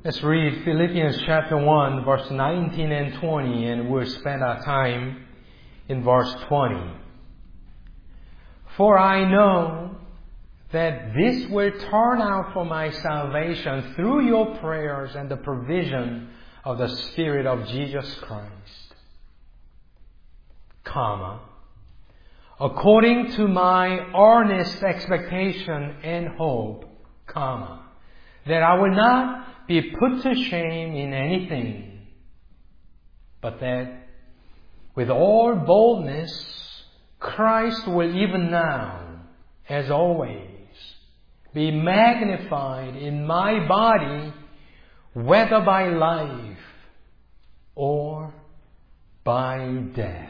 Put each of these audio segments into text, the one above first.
Let's read Philippians chapter 1, verse 19 and 20, and we'll spend our time in verse 20. For I know that this will turn out for my salvation through your prayers and the provision of the Spirit of Jesus Christ, according to my earnest expectation and hope, that I will not be put to shame in anything, but that with all boldness Christ will even now, as always, be magnified in my body, whether by life or by death.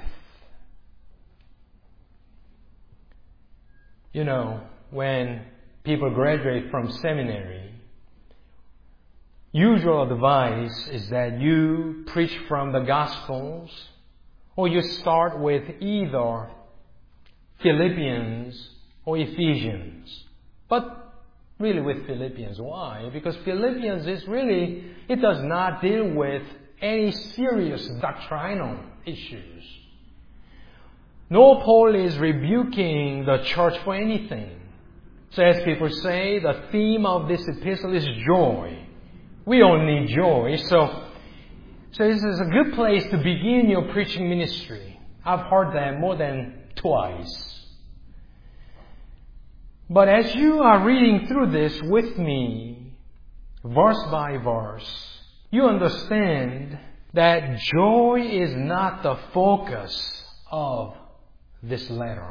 You know, when people graduate from seminary, usual advice is that you preach from the Gospels, or you start with either Philippians or Ephesians. But really with Philippians. Why? Because Philippians it does not deal with any serious doctrinal issues. Nor Paul is rebuking the church for anything. So as people say, the theme of this epistle is joy. We all need joy. So this is a good place to begin your preaching ministry. I've heard that more than twice. But as you are reading through this with me, verse by verse, you understand that joy is not the focus of this letter.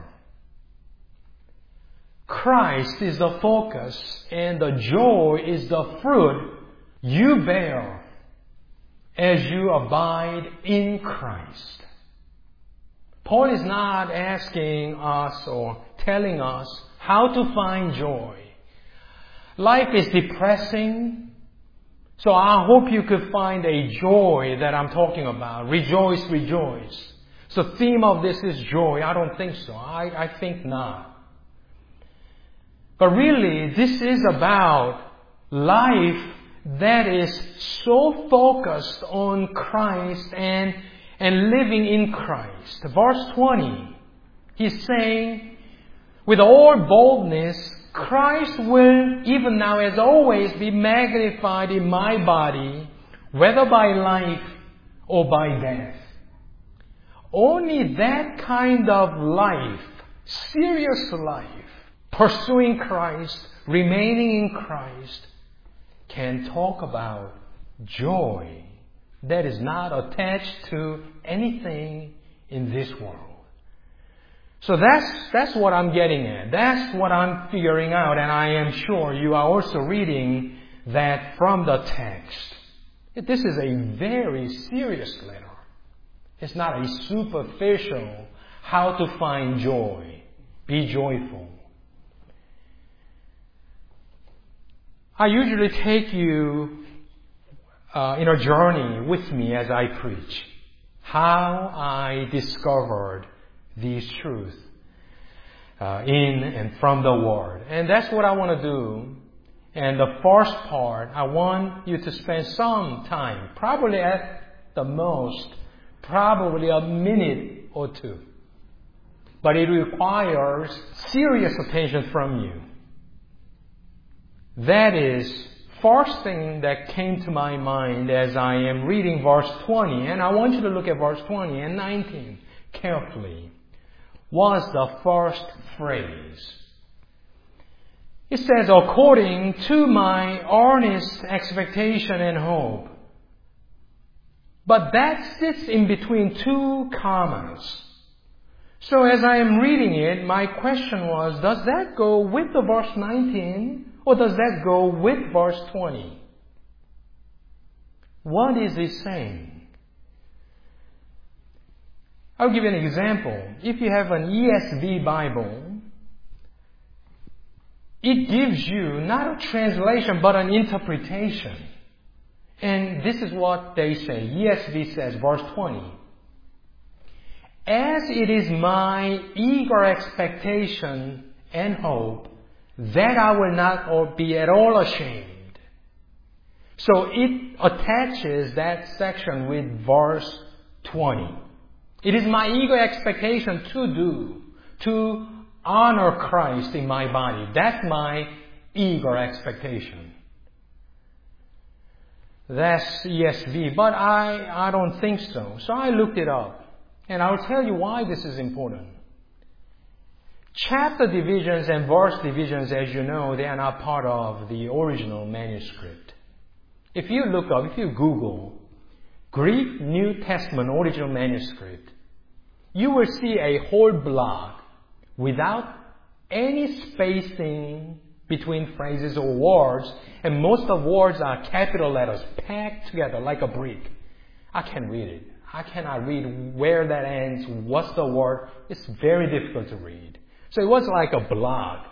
Christ is the focus, and the joy is the fruit you bear as you abide in Christ. Paul is not asking us or telling us how to find joy. Life is depressing, so I hope you could find a joy that I'm talking about. Rejoice, rejoice. So the theme of this is joy. I don't think so. I think not. But really, this is about life that is so focused on Christ and living in Christ. Verse 20, he's saying, with all boldness, Christ will even now as always be magnified in my body, whether by life or by death. Only that kind of life, serious life, pursuing Christ, remaining in Christ, can talk about joy that is not attached to anything in this world. So that's what I'm getting at. That's what I'm figuring out, and I am sure you are also reading that from the text. This is a very serious letter. It's not a superficial how to find joy. Be joyful. I usually take you in a journey with me as I preach. How I discovered these truths in and from the Word. And that's what I want to do. And the first part, I want you to spend some time, probably at the most, probably a minute or two. But it requires serious attention from you. That is first thing that came to my mind as I am reading verse 20. And I want you to look at verse 20 and 19 carefully. Was the first phrase. It says, according to my earnest expectation and hope. But that sits in between two commas. So as I am reading it, my question was, does that go with the verse 19 or does that go with verse 20? What is he saying? I'll give you an example. If you have an ESV Bible, it gives you not a translation but an interpretation. And this is what they say. ESV says, verse 20. As it is my eager expectation and hope that I will not be at all ashamed. So it attaches that section with verse 20. It is my eager expectation to honor Christ in my body. That's my eager expectation. That's ESV, but I don't think so. So I looked it up. And I'll tell you why this is important. Chapter divisions and verse divisions, as you know, they are not part of the original manuscript. If you Google Greek New Testament original manuscript, you will see a whole block without any spacing between phrases or words, and most of the words are capital letters packed together like a brick. I can't read it. I cannot read where that ends, what's the word. It's very difficult to read. So it was like a block.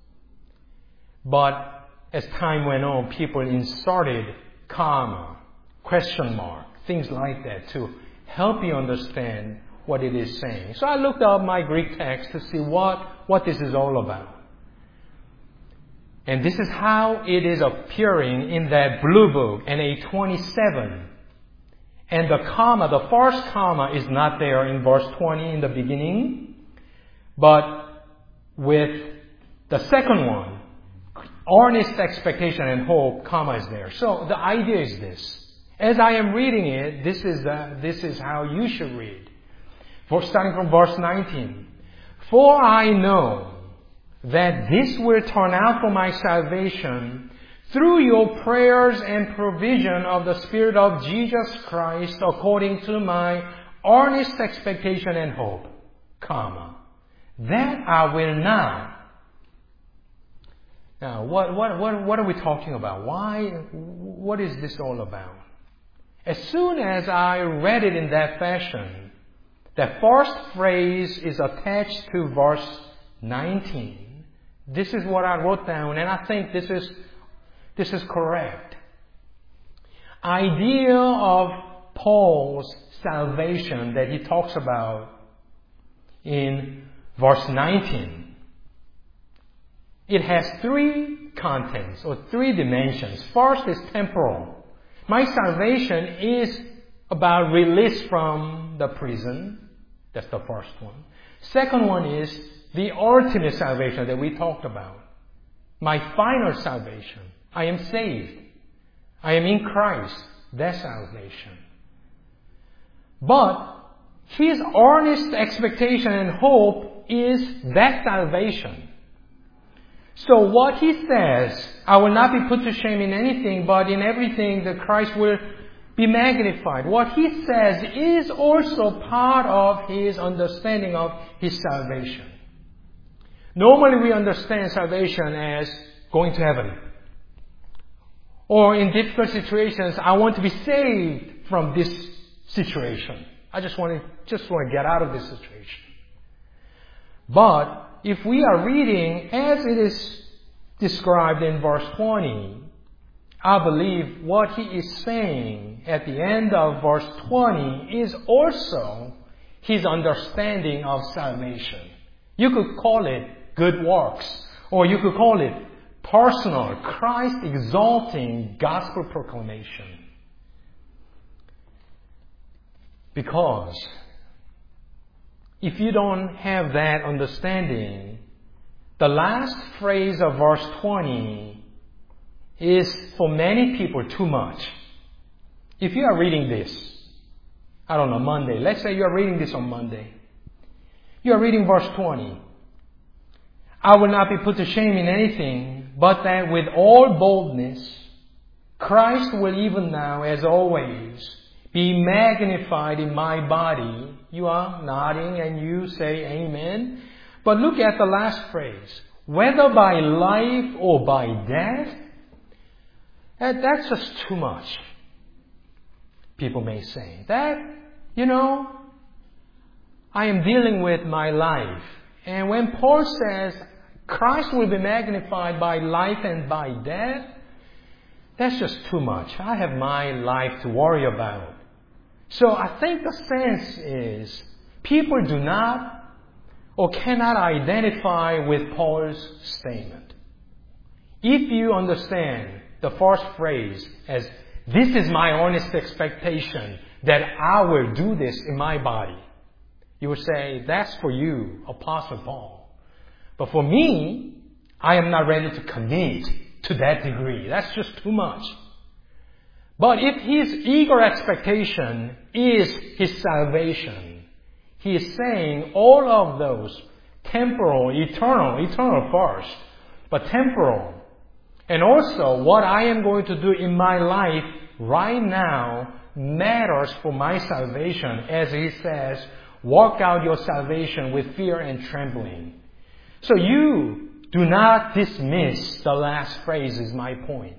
But as time went on, people inserted comma, question mark, things like that to help you understand what it is saying. So I looked up my Greek text to see what this is all about. And this is how it is appearing in that blue book, NA27. And the first comma is not there in verse 20 in the beginning. But with the second one, earnest expectation and hope, comma is there. So the idea is this. As I am reading it, this is how you should read. Starting from verse 19. For I know that this will turn out for my salvation through your prayers and provision of the Spirit of Jesus Christ according to my earnest expectation and hope, comma, that I will now. Now, what are we talking about? What is this all about? As soon as I read it in that fashion, the first phrase is attached to verse 19. This is what I wrote down, and I think this is correct. Idea of Paul's salvation that he talks about in verse 19. It has three contents or three dimensions. First is temporal. My salvation is about release from the prison. That's the first one. Second one is the ultimate salvation that we talked about. My final salvation. I am saved. I am in Christ. That's salvation. But his earnest expectation and hope is that salvation. So what he says, I will not be put to shame in anything, but in everything that Christ will be magnified. What he says is also part of his understanding of his salvation. Normally we understand salvation as going to heaven. Or in difficult situations, I want to be saved from this situation. I just want to get out of this situation. But if we are reading as it is described in verse 20, I believe what he is saying at the end of verse 20 is also his understanding of salvation. You could call it good works, or you could call it personal, Christ-exalting gospel proclamation. Because if you don't have that understanding, the last phrase of verse 20 is for many people too much. If you are reading this, I don't know, Monday. Let's say you are reading this on Monday. You are reading verse 20. I will not be put to shame in anything, but that with all boldness, Christ will even now, as always, be magnified in my body. You are nodding and you say amen. But look at the last phrase. Whether by life or by death, that's just too much. People may say that, I am dealing with my life. And when Paul says Christ will be magnified by life and by death, that's just too much. I have my life to worry about. So I think the sense is people do not or cannot identify with Paul's statement. If you understand the first phrase as, this is my honest expectation that I will do this in my body, you would say, that's for you, Apostle Paul. But for me, I am not ready to commit to that degree. That's just too much. But if his eager expectation is his salvation, he is saying all of those temporal, eternal first, but temporal, and also what I am going to do in my life right now matters for my salvation, as he says, work out your salvation with fear and trembling. So you do not dismiss the last phrase, is my point.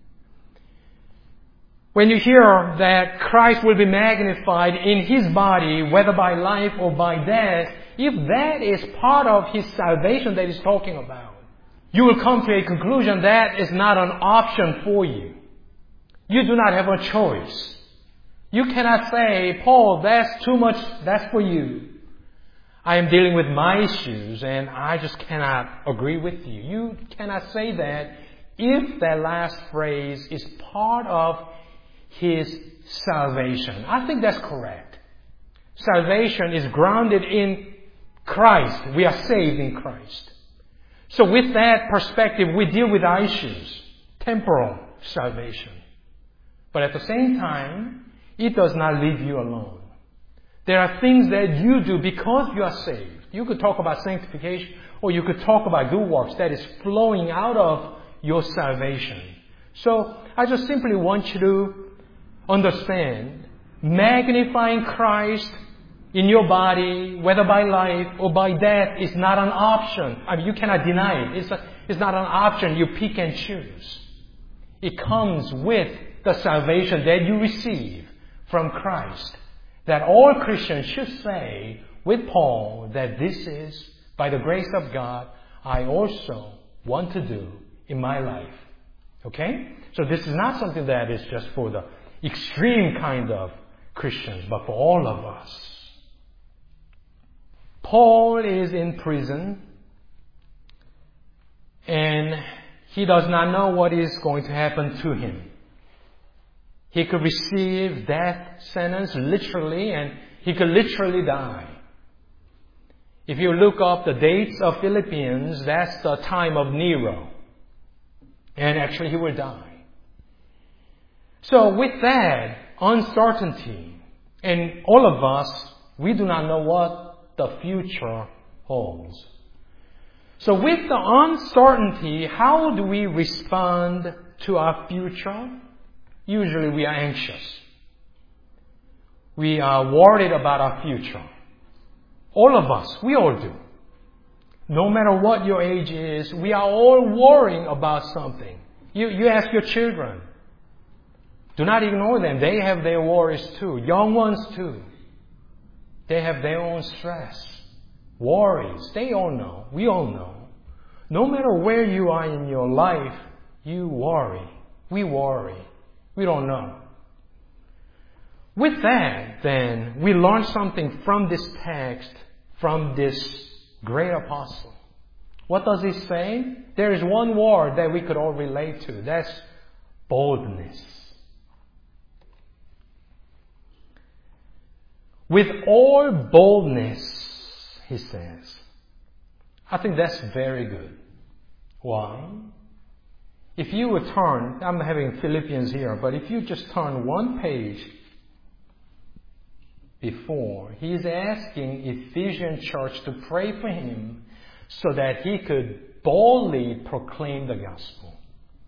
When you hear that Christ will be magnified in his body, whether by life or by death, if that is part of his salvation that he's talking about, you will come to a conclusion that is not an option for you. You do not have a choice. You cannot say, Paul, that's too much, that's for you. I am dealing with my issues and I just cannot agree with you. You cannot say that if that last phrase is part of his salvation. I think that's correct. Salvation is grounded in Christ. We are saved in Christ. So with that perspective, we deal with our issues. Temporal salvation. But at the same time, it does not leave you alone. There are things that you do because you are saved. You could talk about sanctification, or you could talk about good works that is flowing out of your salvation. So I just simply want you to understand, magnifying Christ in your body, whether by life or by death, is not an option. I mean, you cannot deny it. It's not an option you pick and choose. It comes with the salvation that you receive from Christ. That all Christians should say with Paul that this is, by the grace of God, I also want to do in my life. Okay? So this is not something that is just for the extreme kind of Christians, but for all of us. Paul is in prison and he does not know what is going to happen to him. He could receive death sentence literally, and he could literally die. If you look up the dates of Philippians, that's the time of Nero. And actually he will die. So with that uncertainty, and all of us, we do not know what the future holds. So with the uncertainty, how do we respond to our future? Usually we are anxious. We are worried about our future. All of us, we all do. No matter what your age is, we are all worrying about something. You ask your children. Do not ignore them. They have their worries too. Young ones too. They have their own stress, worries. They all know. We all know. No matter where you are in your life, you worry. We worry. We don't know. With that, then, we learn something from this text, from this great apostle. What does he say? There is one word that we could all relate to. That's boldness. With all boldness, he says. I think that's very good. Why? If you would turn, I'm having Philippians here, but if you just turn one page before, he's asking Ephesian church to pray for him so that he could boldly proclaim the gospel.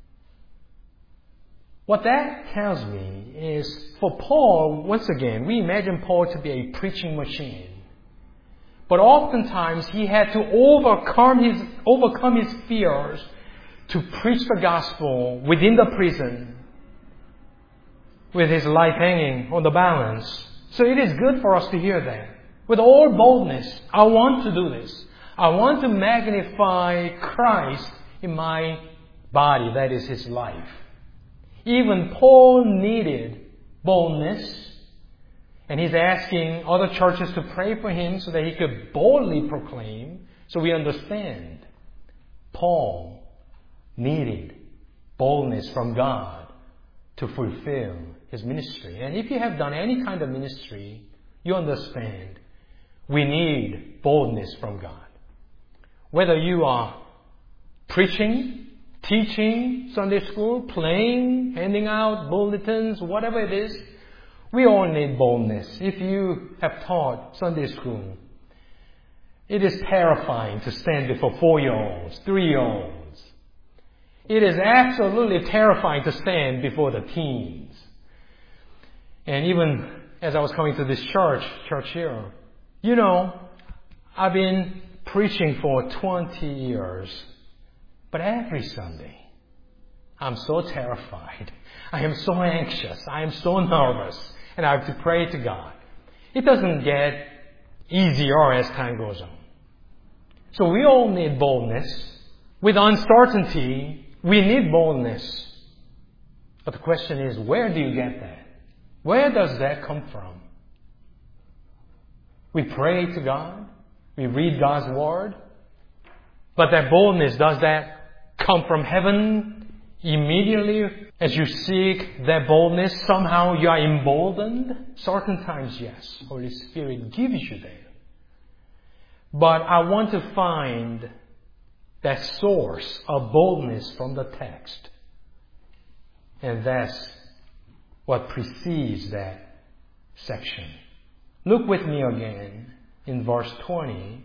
What that tells me is, for Paul, once again, we imagine Paul to be a preaching machine. But oftentimes he had to overcome his fears to preach the gospel within the prison with his life hanging on the balance. So it is good for us to hear that. With all boldness, I want to do this. I want to magnify Christ in my body, that is his life. Even Paul needed boldness, and he's asking other churches to pray for him so that he could boldly proclaim. So we understand Paul needed boldness from God to fulfill His ministry. And if you have done any kind of ministry, you understand we need boldness from God. Whether you are preaching, teaching, Sunday school, playing, handing out bulletins, whatever it is, we all need boldness. If you have taught Sunday school, it is terrifying to stand before 4-year-olds, 3-year-olds. It is absolutely terrifying to stand before the teens. And even as I was coming to this church here, I've been preaching for 20 years. But every Sunday, I'm so terrified. I am so anxious. I am so nervous. And I have to pray to God. It doesn't get easier as time goes on. So we all need boldness. With uncertainty, we need boldness. But the question is, where do you get that? Where does that come from? We pray to God. We read God's Word. But that boldness, does that come from heaven immediately as you seek that boldness? Somehow you are emboldened? Certain times, yes. Holy Spirit gives you that. But I want to find that source of boldness from the text. And that's what precedes that section. Look with me again in verse 20.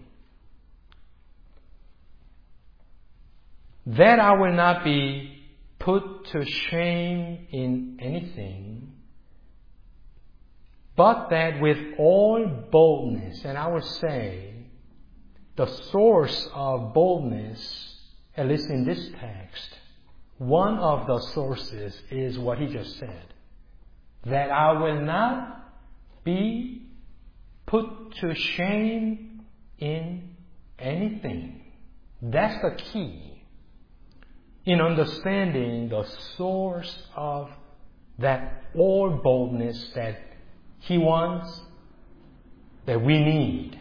That I will not be put to shame in anything, but that with all boldness, and I will say, the source of boldness, at least in this text, one of the sources is what he just said. That I will not be put to shame in anything. That's the key in understanding the source of that all boldness that he wants, that we need.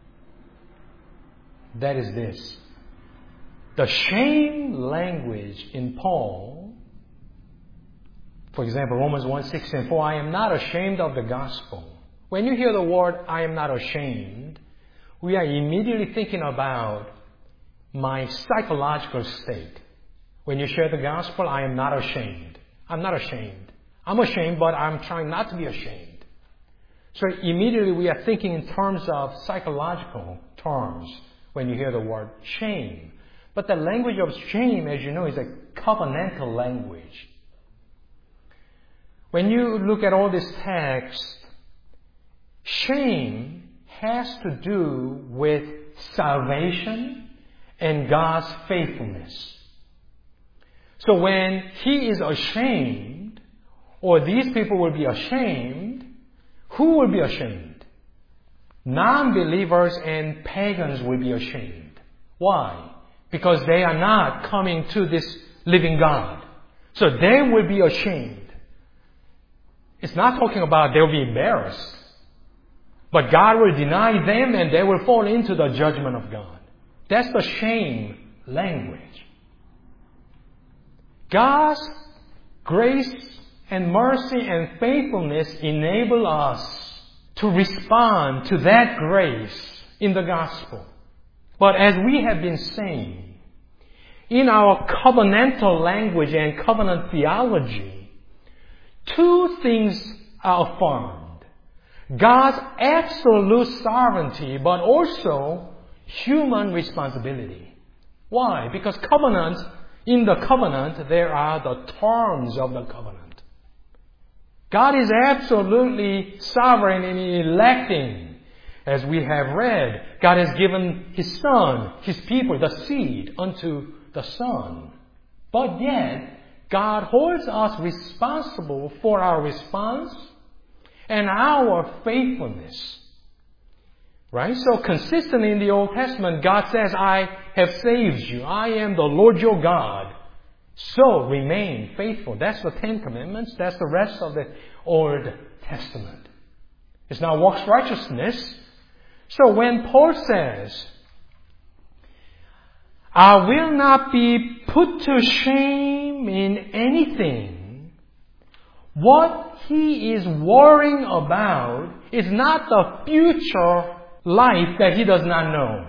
That is this. The shame language in Paul, for example, Romans 1:6 "For I am not ashamed of the gospel." When you hear the word, I am not ashamed, we are immediately thinking about my psychological state. When you share the gospel, I am not ashamed. I'm not ashamed. I'm ashamed, but I'm trying not to be ashamed. So immediately we are thinking in terms of psychological terms when you hear the word shame. But the language of shame, as you know, is a covenantal language. When you look at all this text, shame has to do with salvation and God's faithfulness. So when he is ashamed, or these people will be ashamed, who will be ashamed? Non-believers and pagans will be ashamed. Why? Because they are not coming to this living God. So they will be ashamed. It's not talking about they'll be embarrassed. But God will deny them and they will fall into the judgment of God. That's the shame language. God's grace and mercy and faithfulness enable us to respond to that grace in the gospel. But as we have been saying, in our covenantal language and covenant theology, two things are affirmed. God's absolute sovereignty, but also human responsibility. Why? Because in the covenant, there are the terms of the covenant. God is absolutely sovereign in electing. As we have read, God has given His Son, His people, the seed unto the Son. But yet, God holds us responsible for our response and our faithfulness. Right? So consistently in the Old Testament, God says, I have saved you. I am the Lord your God. So remain faithful. That's the Ten Commandments. That's the rest of the Old Testament. It's now works righteousness. So when Paul says, I will not be put to shame in anything. What he is worrying about is not the future life that he does not know.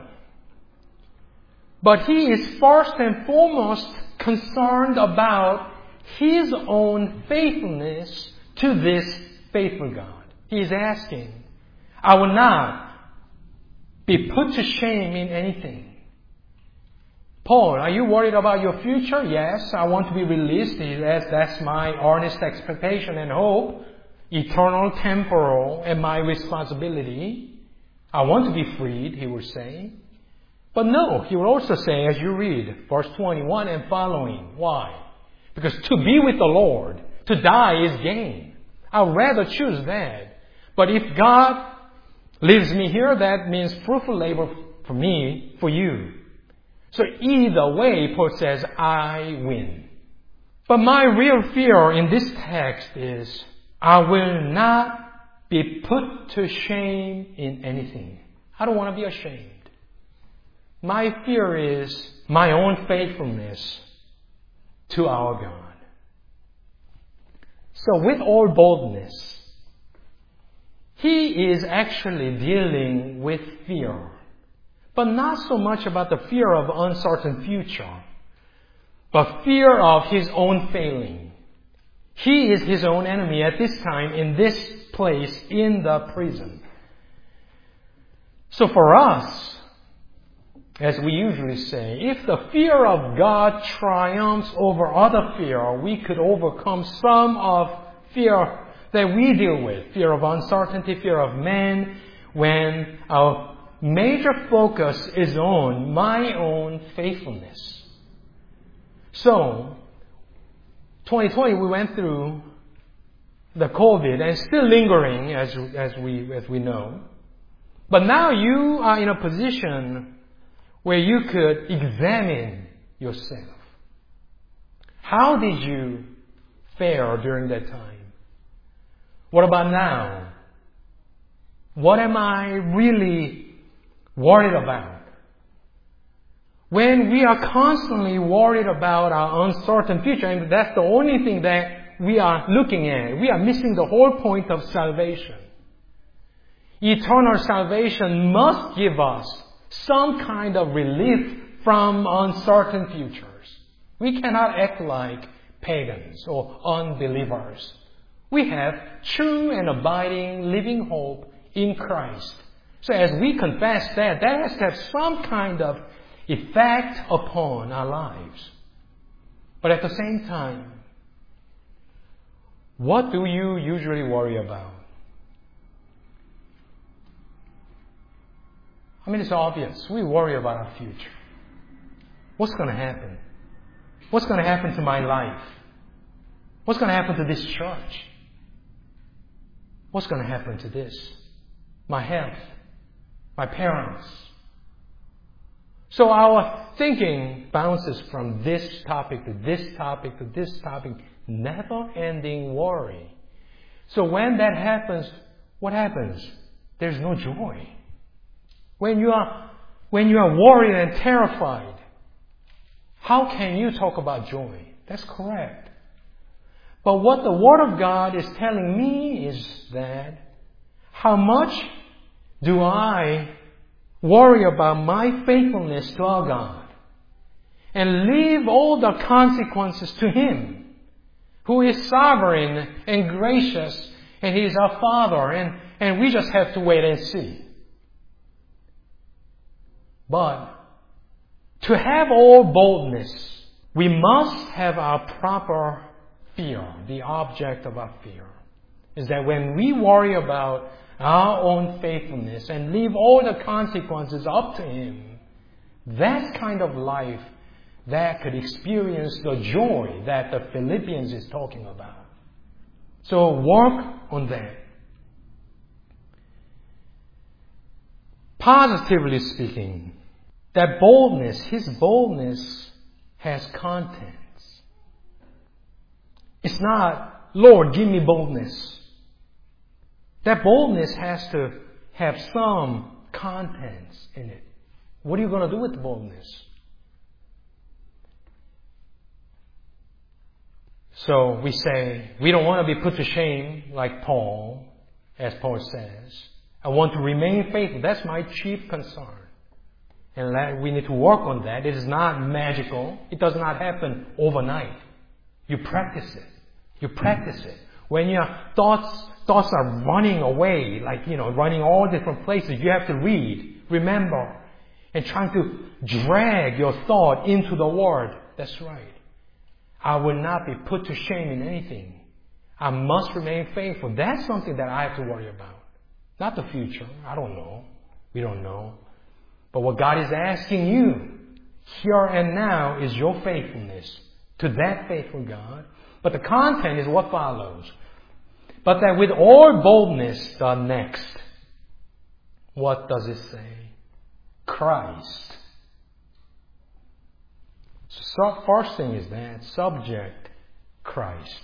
But he is first and foremost concerned about his own faithfulness to this faithful God. He is asking, I will not be put to shame in anything. Paul, are you worried about your future? Yes, I want to be released. That's my earnest expectation and hope. Eternal, temporal, and my responsibility. I want to be freed, he will say. But no, he will also say, as you read, verse 21 and following. Why? Because to be with the Lord, to die is gain. I'd rather choose that. But if God leaves me here, that means fruitful labor for me, for you. So either way, Paul says, I win. But my real fear in this text is, I will not be put to shame in anything. I don't want to be ashamed. My fear is my own faithfulness to our God. So with all boldness, he is actually dealing with fear. But not so much about the fear of uncertain future, but fear of his own failing. He is his own enemy at this time, in this place, in the prison. So for us, as we usually say, if the fear of God triumphs over other fear, we could overcome some of fear that we deal with. Fear of uncertainty, fear of man, when our major focus is on my own faithfulness. So, 2020 we went through the COVID and still lingering as we know. But now you are in a position where you could examine yourself. How did you fare during that time? What about now? What am I really worried about? When we are constantly worried about our uncertain future, and that's the only thing that we are looking at, we are missing the whole point of salvation. Eternal salvation must give us some kind of relief from uncertain futures. We cannot act like pagans or unbelievers. We have true and abiding living hope in Christ. So as we confess that has to have some kind of effect upon our lives. But at the same time, what do you usually worry about? I mean, it's obvious. We worry about our future. What's going to happen? What's going to happen to my life? What's going to happen to this church? What's going to happen to this? My health? My parents? So our thinking bounces from this topic to this topic to this topic. Never-ending worry. So when that happens, what happens? There's no joy. When you are worried and terrified, how can you talk about joy? That's correct. But what the Word of God is telling me is that how much do I worry about my faithfulness to our God and leave all the consequences to Him, who is sovereign and gracious, and He is our Father, and we just have to wait and see. But to have all boldness, we must have our proper fear, the object of our fear. Is that when we worry about our own faithfulness and leave all the consequences up to Him, that's kind of life that could experience the joy that the Philippians is talking about. So work on that. Positively speaking, that boldness, his boldness has contents. It's not, Lord, give me boldness. That boldness has to have some contents in it. What are you going to do with the boldness? So we say, we don't want to be put to shame like Paul, as Paul says. I want to remain faithful. That's my chief concern. And we need to work on that. It is not magical. It does not happen overnight. You practice it. You practice it. When your thoughts are running away, running all different places, you have to read, remember, and trying to drag your thought into the Word. That's right. I will not be put to shame in anything. I must remain faithful. That's something that I have to worry about. Not the future. I don't know. We don't know. But what God is asking you here and now is your faithfulness to that faithful God. But the content is what follows. But that with all boldness, the next. What does it say? Christ. So first thing is that subject Christ.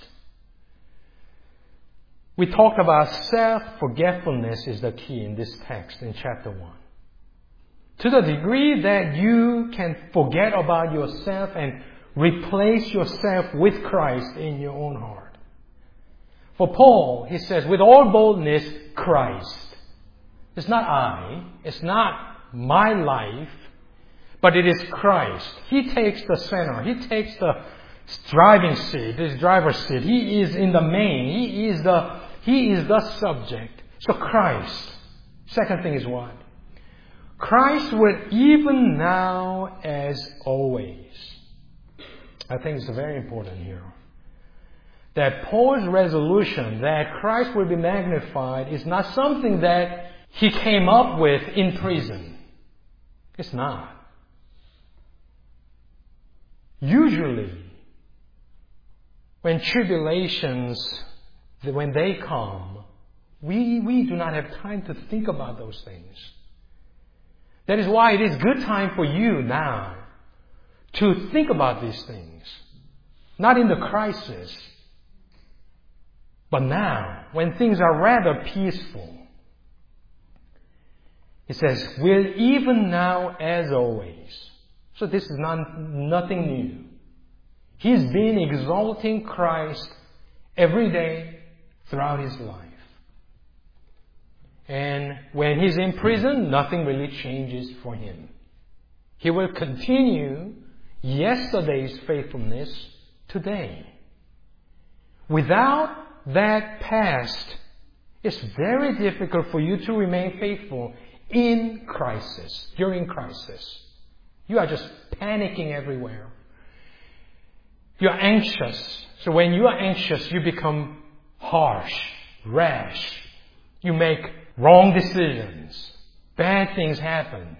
We talked about self-forgetfulness is the key in this text in chapter 1. To the degree that you can forget about yourself and replace yourself with Christ in your own heart. For Paul, he says, with all boldness, Christ. It's not I. It's not my life. But it is Christ. He takes the center. He takes the driving seat, this driver's seat. He is in the main. He is the subject. So Christ. Second thing is what? Christ will even now as always. I think it's very important here. That Paul's resolution that Christ will be magnified is not something that he came up with in prison. It's not. Usually, when tribulations, when they come, we do not have time to think about those things. That is why it is good time for you now to think about these things. Not in the crisis, but now, when things are rather peaceful. It says, will even now as always. So this is nothing new. He's been exalting Christ every day throughout his life. And when he's in prison, nothing really changes for him. He will continue yesterday's faithfulness today. Without that past, it's very difficult for you to remain faithful in crisis, during crisis. You are just panicking everywhere. You're anxious. So when you are anxious, you become harsh, rash. You make wrong decisions. Bad things happen.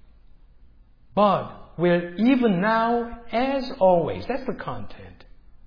But will even now, as always, that's the content.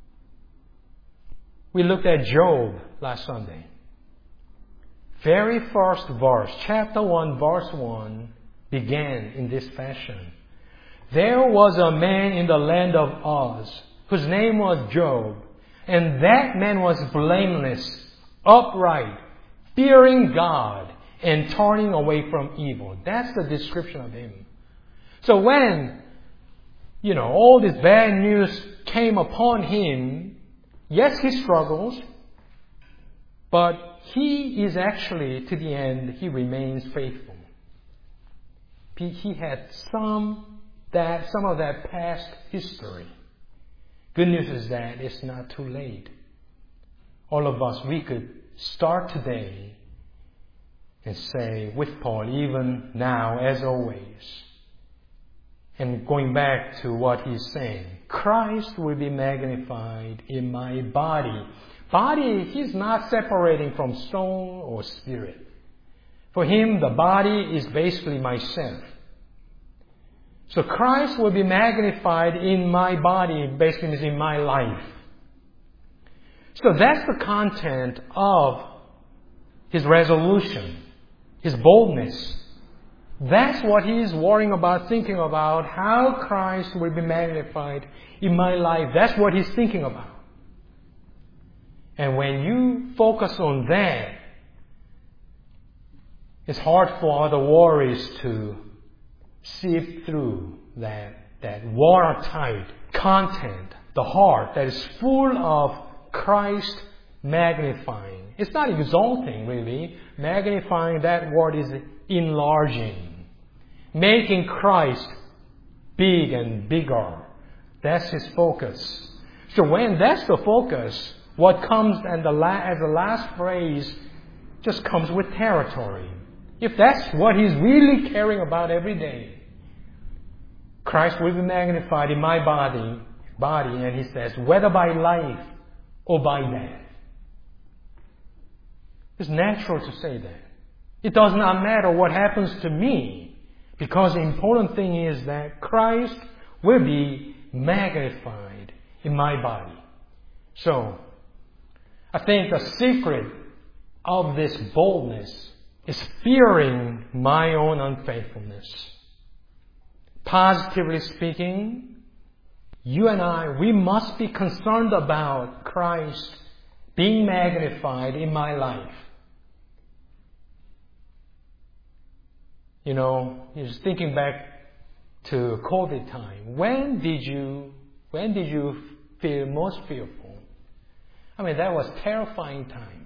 We looked at Job last Sunday. Very first verse, chapter 1, verse 1, began in this fashion. There was a man in the land of Uz, whose name was Job, and that man was blameless, upright, fearing God, and turning away from evil. That's the description of him. So when, all this bad news came upon him, yes, he struggles, but he is actually, to the end, he remains faithful. He had some of that past history. Good news is that it's not too late. All of us, we could start today and say with Paul, even now as always. And going back to what he's saying, Christ will be magnified in my body. Body, he's not separating from soul or spirit. For him, the body is basically myself. So Christ will be magnified in my body, basically means in my life. So that's the content of his resolution, his boldness. That's what he is worrying about, thinking about, how Christ will be magnified in my life. That's what he's thinking about. And when you focus on that, it's hard for other worries to sift through that watertight content the heart that is full of Christ magnifying. It's not exalting, really. Magnifying, that word is enlarging. Making Christ big and bigger. That's his focus. So when that's the focus, what comes as the last phrase just comes with territory. If that's what he's really caring about every day, Christ will be magnified in my body, and he says, whether by life or by death. It's natural to say that. It does not matter what happens to me, because the important thing is that Christ will be magnified in my body. So, I think the secret of this boldness is fearing my own unfaithfulness. Positively speaking, you and I, we must be concerned about Christ being magnified in my life. You know, just thinking back to COVID time, when did you feel most fearful? I mean, that was terrifying time.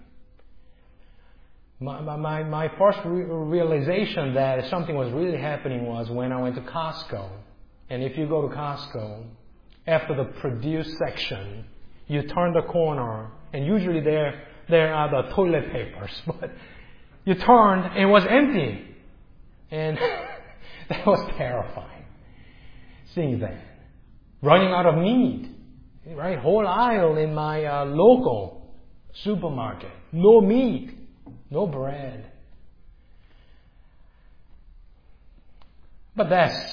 My first realization that something was really happening was when I went to Costco. And if you go to Costco, after the produce section, you turn the corner, and usually there are the toilet papers. But you turned, and it was empty. And that was terrifying, seeing that. Running out of meat, right? Whole aisle in my local supermarket. No meat, no bread. But that's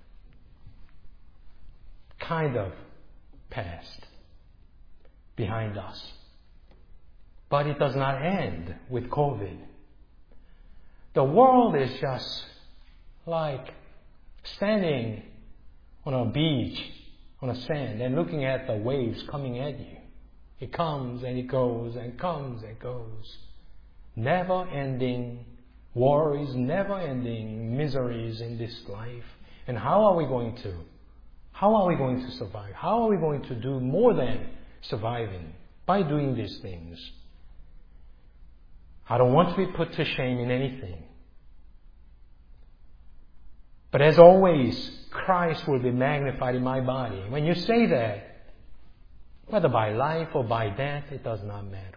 kind of past, behind us. But it does not end with COVID. The world is just like standing on a beach, on a sand, and looking at the waves coming at you. It comes and it goes and comes and goes. Never-ending worries, never-ending miseries in this life. And how are we going to survive? How are we going to do more than surviving by doing these things? I don't want to be put to shame in anything. But as always, Christ will be magnified in my body. When you say that, whether by life or by death, it does not matter.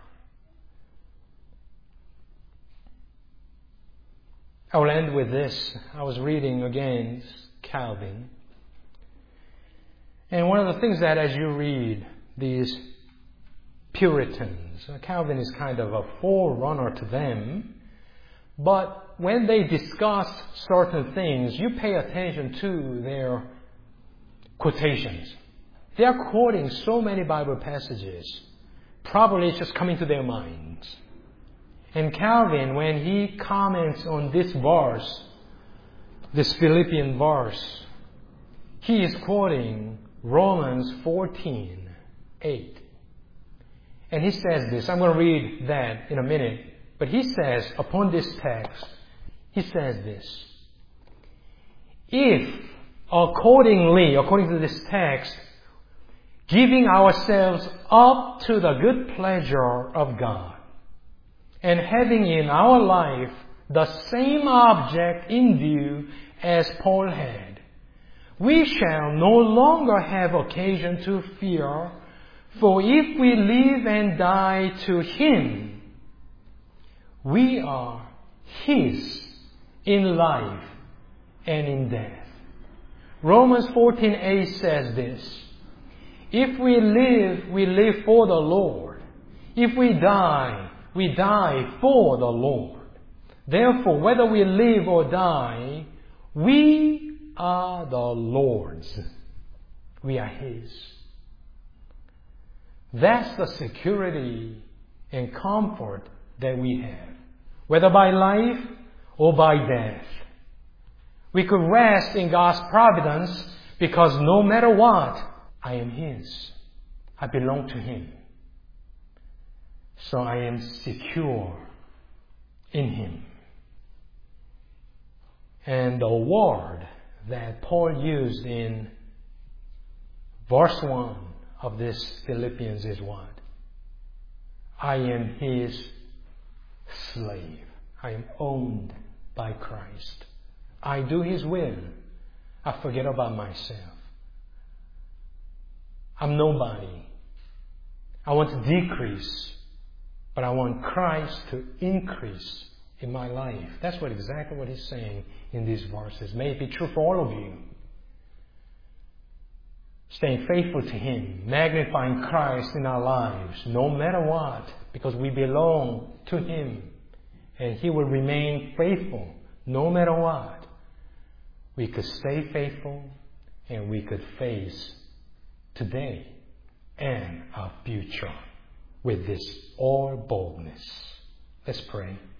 I will end with this. I was reading again Calvin. And one of the things that as you read these Puritans, Calvin is kind of a forerunner to them, but when they discuss certain things, you pay attention to their quotations. They are quoting so many Bible passages, probably it's just coming to their minds. And Calvin, when he comments on this verse, this Philippian verse, he is quoting Romans 14:8. And he says this, I'm going to read that in a minute, but he says, upon this text, he says this: if according to this text, giving ourselves up to the good pleasure of God, and having in our life the same object in view as Paul had, we shall no longer have occasion to fear, for if we live and die to Him, we are His in life and in death. Romans 14:8 says this: if we live for the Lord. If we die for the Lord. Therefore, whether we live or die, we are the Lord's. We are His. That's the security and comfort that we have, whether by life or by death. We could rest in God's providence because no matter what, I am His. I belong to Him. So I am secure in Him. And the word that Paul used in verse 1 of this Philippians is what? I am His slave. I am owned by Christ. I do His will. I forget about myself. I'm nobody. I want to decrease, but I want Christ to increase in my life. That's exactly what he's saying in these verses. May it be true for all of you. Staying faithful to Him, magnifying Christ in our lives, no matter what, because we belong to Him. And He will remain faithful, no matter what. We could stay faithful, and we could face today and our future with this all boldness. Let's pray.